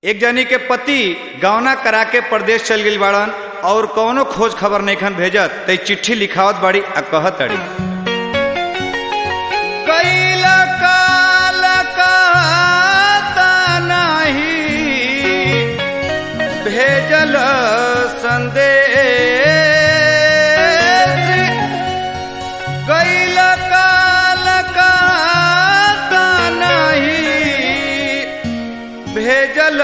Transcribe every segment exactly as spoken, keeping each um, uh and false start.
एक जनी के पति गौना करा के परदेश चल गई बाड़न और कौनो खोज खबर नईखन भेजत त चिट्ठी लिखावत बाड़ी आ कहत अड़ी कैला काल कहता नहीं भेजल संदेश कैला काल कहता नहीं भेजल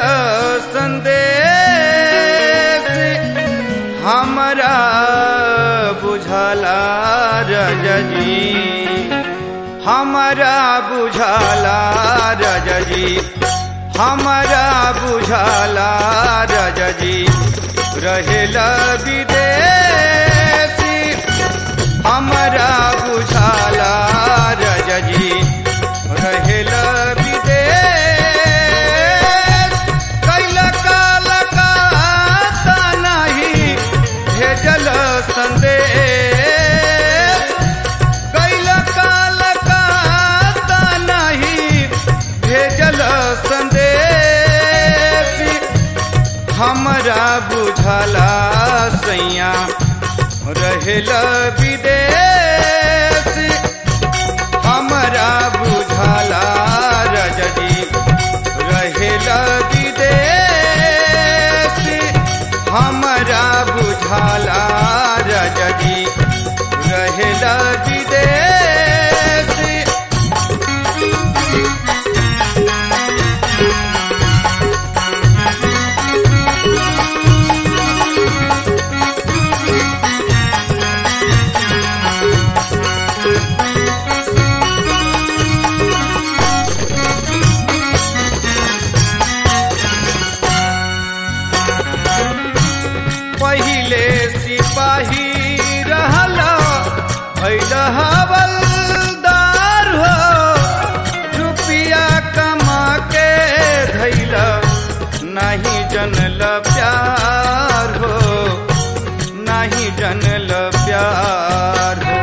संदेश हमरा बुझला रजजी हमरा बुझला रजजी हमरा बुझला रजजी रहेला विदेशी हमरा बुझला रजजी रहेला विदेश कैला काल कहता नहीं भेजल संदेश कैला काल कहता नहीं भेजल संदेश हमरा बुझला सैया रहेला विदेश हमरा बुझला रजजी रहेला विदेश हमरा बुझला रजजी रहेला विदेश। पहिले सिपाही रहला भइल हवलदार हो रुपया कमा के धैल नहीं जनल प्यार हो नहीं जनल प्यार हो।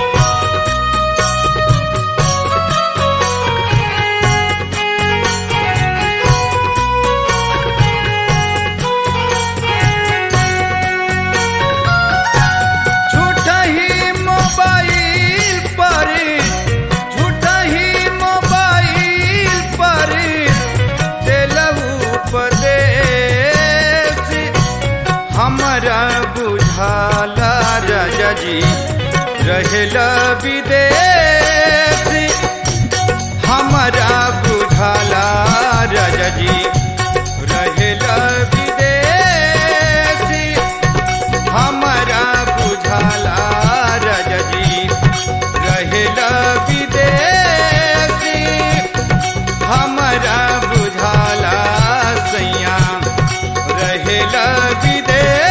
हमरा बुझला रजजी रहेला विदेशी हमरा बुझला रजजी रहेला विदेशी हमरा बुझला रजजी रहेला विदेशी हमरा बुझला सैया रहेला विदेश।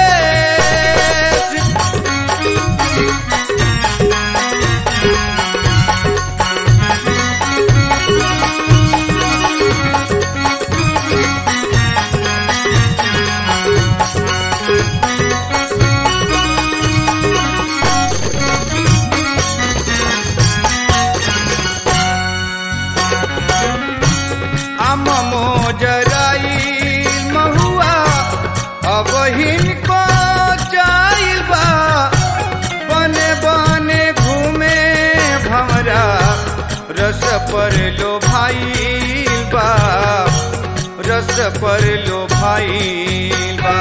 आम मोजराई महुआ अब हिनको जाइल बा बने बने घूमे भंवरा रस पर लो भाई बा रस पर लो भाई बा।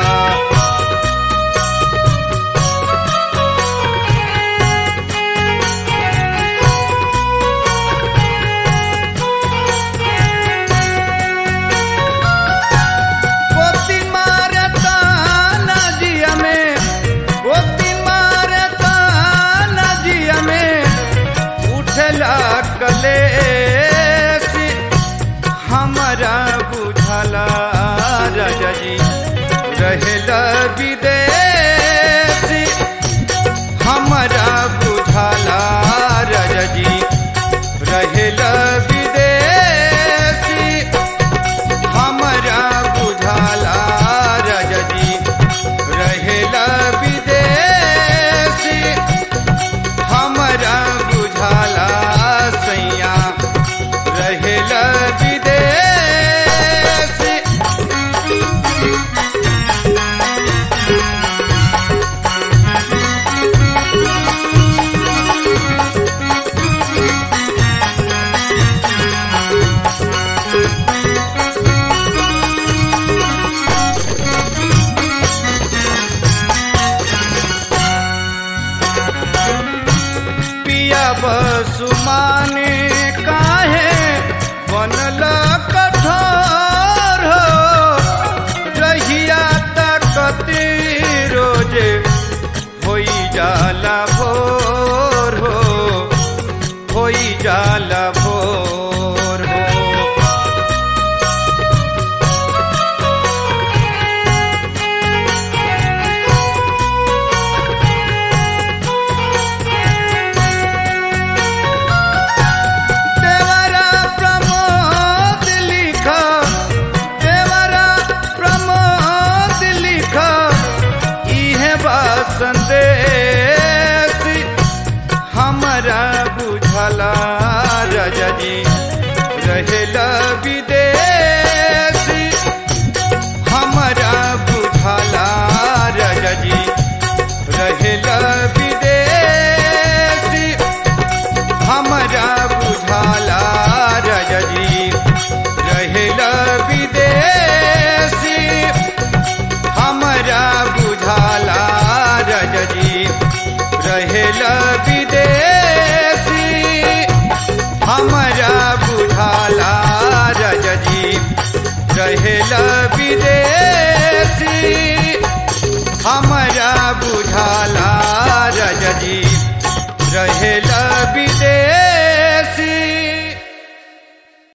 कलेसी हमरा बुझला रजजी रहेला विदेशी हमरा बुझला रजजी रहेला विदेशी हमरा बुझला रजजी रहेला विदेशी हमरा बुझला सैया रहेला विदेशी। रहेला विदेश